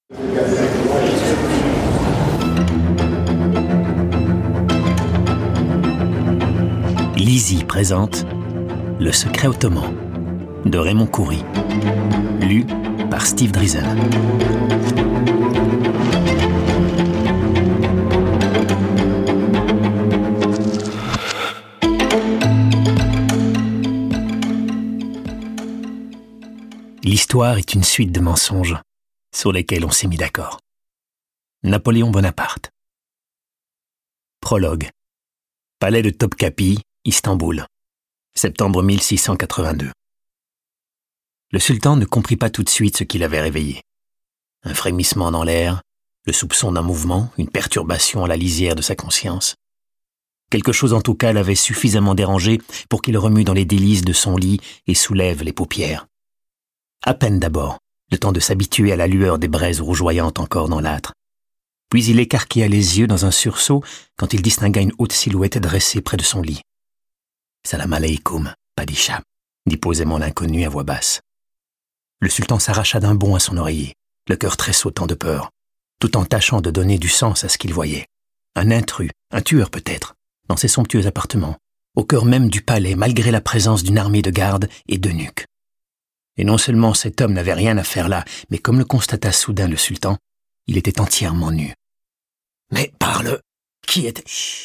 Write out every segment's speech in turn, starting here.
Lizzie présente Le secret ottoman de Raymond Khoury, lu par Steve Drizel. L'histoire est une suite de mensonges sur lesquels on s'est mis d'accord. Napoléon Bonaparte. Prologue. Palais de Topkapi, Istanbul. Septembre 1682. Le sultan ne comprit pas tout de suite ce qui l'avait réveillé. Un frémissement dans l'air, le soupçon d'un mouvement, une perturbation à la lisière de sa conscience. Quelque chose en tout cas l'avait suffisamment dérangé pour qu'il remue dans les délices de son lit et soulève les paupières. À peine d'abord, le temps de s'habituer à la lueur des braises rougeoyantes encore dans l'âtre. Puis il écarquilla les yeux dans un sursaut quand il distingua une haute silhouette dressée près de son lit. « Salam alaykoum, Padishah », dit posément l'inconnu à voix basse. Le sultan s'arracha d'un bond à son oreiller, le cœur tressautant de peur, tout en tâchant de donner du sens à ce qu'il voyait. Un intrus, un tueur peut-être, dans ses somptueux appartements, au cœur même du palais malgré la présence d'une armée de gardes et d'eunuques. Et non seulement cet homme n'avait rien à faire là, mais comme le constata soudain le sultan, il était entièrement nu. « Mais parle, qui était... »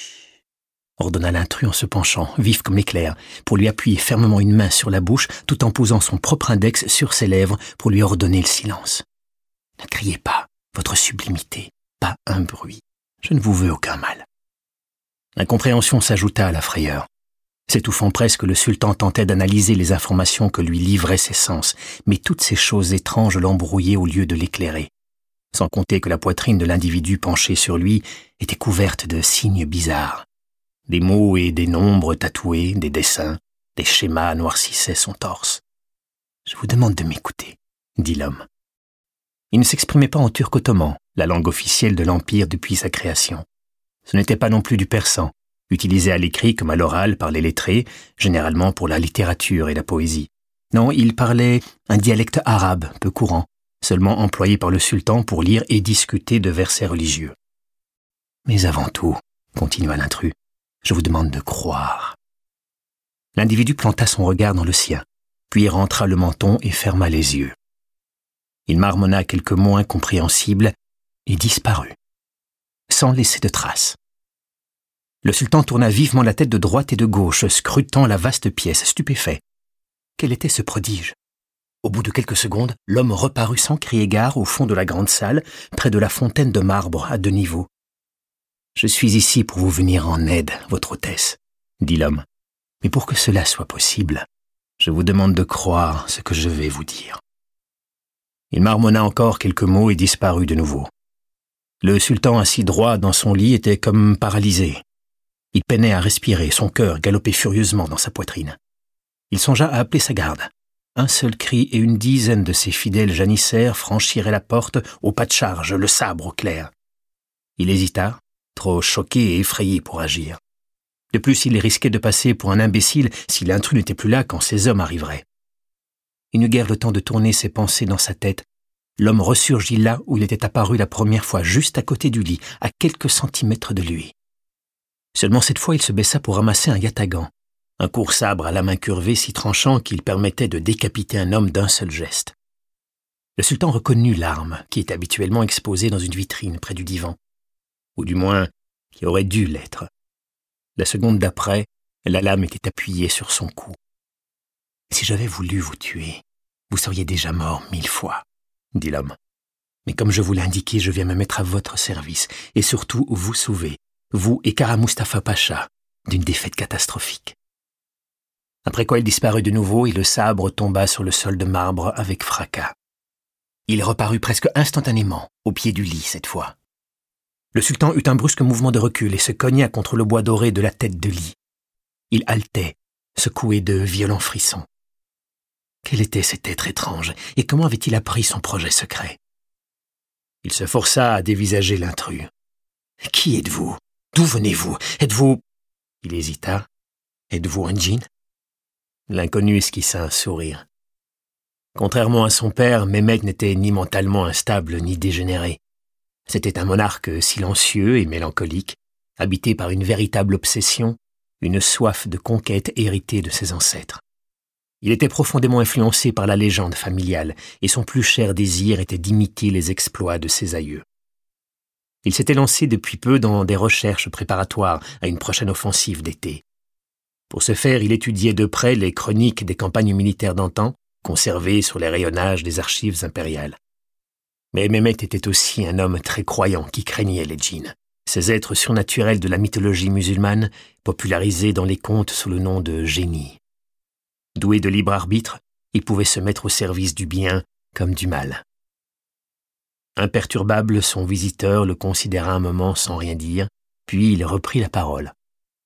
ordonna l'intrus en se penchant, vif comme l'éclair, pour lui appuyer fermement une main sur la bouche, tout en posant son propre index sur ses lèvres pour lui ordonner le silence. « Ne criez pas, votre sublimité, pas un bruit. Je ne vous veux aucun mal. » L'incompréhension s'ajouta à la frayeur. S'étouffant presque, le sultan tentait d'analyser les informations que lui livraient ses sens, mais toutes ces choses étranges l'embrouillaient au lieu de l'éclairer. Sans compter que la poitrine de l'individu penché sur lui était couverte de signes bizarres. Des mots et des nombres tatoués, des dessins, des schémas noircissaient son torse. « Je vous demande de m'écouter, » dit l'homme. Il ne s'exprimait pas en turc ottoman, la langue officielle de l'Empire depuis sa création. Ce n'était pas non plus du persan, utilisé à l'écrit comme à l'oral par les lettrés, généralement pour la littérature et la poésie. Non, il parlait un dialecte arabe peu courant, seulement employé par le sultan pour lire et discuter de versets religieux. « Mais avant tout, » continua l'intrus, « je vous demande de croire. » L'individu planta son regard dans le sien, puis rentra le menton et ferma les yeux. Il marmonna quelques mots incompréhensibles et disparut, sans laisser de traces. Le sultan tourna vivement la tête de droite et de gauche, scrutant la vaste pièce, stupéfait. Quel était ce prodige ? Au bout de quelques secondes, l'homme reparut sans crier gare au fond de la grande salle, près de la fontaine de marbre à 2 niveaux. « Je suis ici pour vous venir en aide, votre hôtesse, » dit l'homme. « Mais pour que cela soit possible, je vous demande de croire ce que je vais vous dire. » Il marmonna encore quelques mots et disparut de nouveau. Le sultan assis droit dans son lit était comme paralysé. Il peinait à respirer, son cœur galopait furieusement dans sa poitrine. Il songea à appeler sa garde. Un seul cri et une dizaine de ses fidèles janissaires franchiraient la porte au pas de charge, le sabre au clair. Il hésita, trop choqué et effrayé pour agir. De plus, il risquait de passer pour un imbécile si l'intrus n'était plus là quand ses hommes arriveraient. Il n'eut guère le temps de tourner ses pensées dans sa tête. L'homme ressurgit là où il était apparu la première fois, juste à côté du lit, à quelques centimètres de lui. Seulement cette fois, il se baissa pour ramasser un yatagan, un court sabre à la main curvée si tranchant qu'il permettait de décapiter un homme d'un seul geste. Le sultan reconnut l'arme qui est habituellement exposée dans une vitrine près du divan, ou du moins qui aurait dû l'être. La seconde d'après, la lame était appuyée sur son cou. « Si j'avais voulu vous tuer, vous seriez déjà mort 1000 fois, » dit l'homme. « Mais comme je vous l'ai indiqué, je viens me mettre à votre service et surtout vous sauver, vous et Kara Mustafa Pacha, d'une défaite catastrophique. » Après quoi il disparut de nouveau et le sabre tomba sur le sol de marbre avec fracas. Il reparut presque instantanément, au pied du lit cette fois. Le sultan eut un brusque mouvement de recul et se cogna contre le bois doré de la tête de lit. Il haletait, secoué de violents frissons. Quel était cet être étrange et comment avait-il appris son projet secret ? Il se força à dévisager l'intrus. « Qui êtes-vous ? D'où venez-vous ? Êtes-vous... » Il hésita. « Êtes-vous un djinn ?» L'inconnu esquissa un sourire. Contrairement à son père, Mehmet n'était ni mentalement instable ni dégénéré. C'était un monarque silencieux et mélancolique, habité par une véritable obsession, une soif de conquête héritée de ses ancêtres. Il était profondément influencé par la légende familiale et son plus cher désir était d'imiter les exploits de ses aïeux. Il s'était lancé depuis peu dans des recherches préparatoires à une prochaine offensive d'été. Pour ce faire, il étudiait de près les chroniques des campagnes militaires d'antan, conservées sur les rayonnages des archives impériales. Mais Mehmet était aussi un homme très croyant qui craignait les djinns, ces êtres surnaturels de la mythologie musulmane, popularisés dans les contes sous le nom de génies. Doué de libre arbitre, il pouvait se mettre au service du bien comme du mal. Imperturbable, son visiteur le considéra un moment sans rien dire, puis il reprit la parole.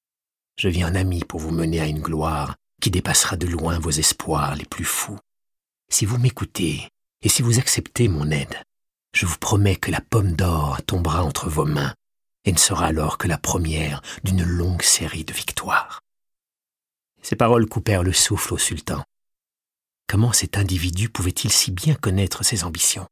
« Je viens en ami pour vous mener à une gloire qui dépassera de loin vos espoirs les plus fous. Si vous m'écoutez et si vous acceptez mon aide, je vous promets que la pomme d'or tombera entre vos mains et ne sera alors que la première d'une longue série de victoires. » Ces paroles coupèrent le souffle au sultan. Comment cet individu pouvait-il si bien connaître ses ambitions?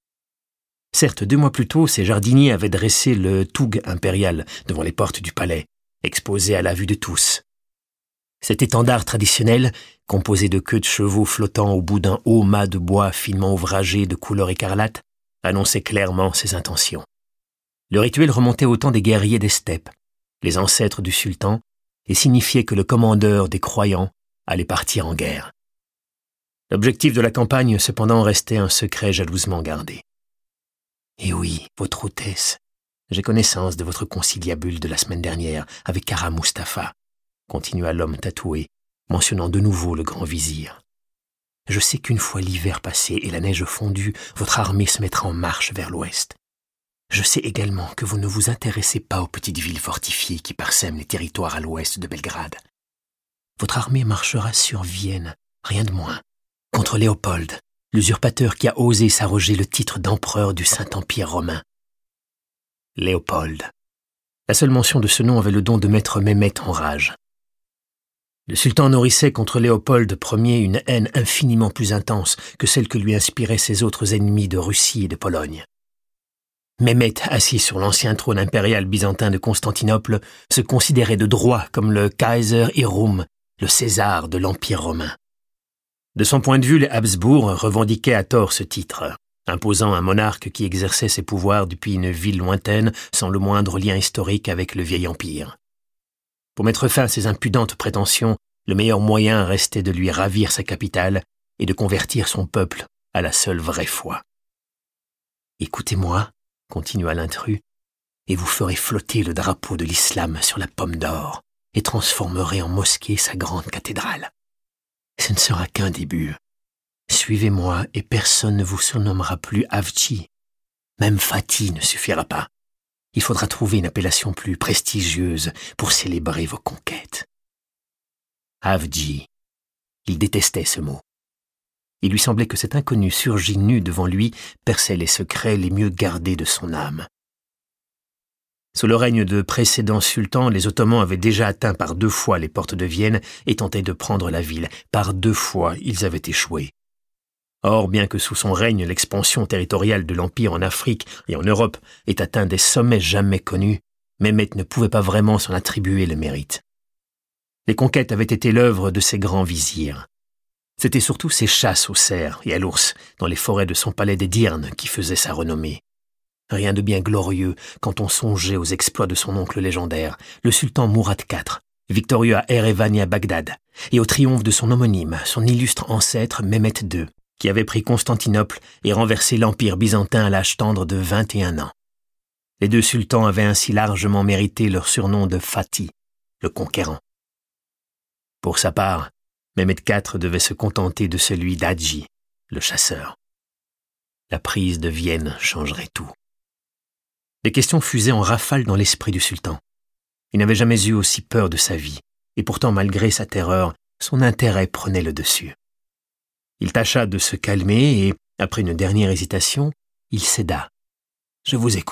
Certes, 2 mois plus tôt, ses jardiniers avaient dressé le toug impérial devant les portes du palais, exposé à la vue de tous. Cet étendard traditionnel, composé de queues de chevaux flottant au bout d'un haut mât de bois finement ouvragé de couleur écarlate, annonçait clairement ses intentions. Le rituel remontait au temps des guerriers des steppes, les ancêtres du sultan, et signifiait que le commandeur des croyants allait partir en guerre. L'objectif de la campagne, cependant, restait un secret jalousement gardé. « Et oui, votre hôtesse, j'ai connaissance de votre conciliabule de la semaine dernière avec Kara Mustapha, continua l'homme tatoué, mentionnant de nouveau le grand vizir. Je sais qu'une fois l'hiver passé et la neige fondue, votre armée se mettra en marche vers l'ouest. Je sais également que vous ne vous intéressez pas aux petites villes fortifiées qui parsèment les territoires à l'ouest de Belgrade. Votre armée marchera sur Vienne, rien de moins, contre Léopold, l'usurpateur qui a osé s'arroger le titre d'empereur du Saint-Empire romain. Léopold. La seule mention de ce nom avait le don de mettre Mehmet en rage. Le sultan nourrissait contre Léopold Ier une haine infiniment plus intense que celle que lui inspiraient ses autres ennemis de Russie et de Pologne. Mehmet, assis sur l'ancien trône impérial byzantin de Constantinople, se considérait de droit comme le Kaiser Hirum, le César de l'Empire romain. De son point de vue, les Habsbourg revendiquaient à tort ce titre, imposant un monarque qui exerçait ses pouvoirs depuis une ville lointaine sans le moindre lien historique avec le vieil empire. Pour mettre fin à ces impudentes prétentions, le meilleur moyen restait de lui ravir sa capitale et de convertir son peuple à la seule vraie foi. « Écoutez-moi, » continua l'intrus, « et vous ferez flotter le drapeau de l'islam sur la pomme d'or et transformerez en mosquée sa grande cathédrale. Ce ne sera qu'un début. Suivez-moi et personne ne vous surnommera plus Avci. Même Fatih ne suffira pas. Il faudra trouver une appellation plus prestigieuse pour célébrer vos conquêtes. » Avci. Il détestait ce mot. Il lui semblait que cet inconnu surgi nu devant lui perçait les secrets les mieux gardés de son âme. Sous le règne de précédents sultans, les Ottomans avaient déjà atteint par 2 fois les portes de Vienne et tentaient de prendre la ville. Par 2 fois, ils avaient échoué. Or, bien que sous son règne, l'expansion territoriale de l'Empire en Afrique et en Europe ait atteint des sommets jamais connus, Mehmet ne pouvait pas vraiment s'en attribuer le mérite. Les conquêtes avaient été l'œuvre de ses grands vizirs. C'étaient surtout ses chasses au cerf et à l'ours dans les forêts de son palais d'Edirne qui faisaient sa renommée. Rien de bien glorieux quand on songeait aux exploits de son oncle légendaire, le sultan Mourad IV, victorieux à Erevan et à Bagdad, et au triomphe de son homonyme, son illustre ancêtre Mehmet II, qui avait pris Constantinople et renversé l'empire byzantin à l'âge tendre de 21 ans. Les 2 sultans avaient ainsi largement mérité leur surnom de Fatih, le conquérant. Pour sa part, Mehmet IV devait se contenter de celui d'Hadji, le chasseur. La prise de Vienne changerait tout. Les questions fusaient en rafale dans l'esprit du sultan. Il n'avait jamais eu aussi peur de sa vie, et pourtant, malgré sa terreur, son intérêt prenait le dessus. Il tâcha de se calmer et, après une dernière hésitation, il céda. « Je vous écoute. »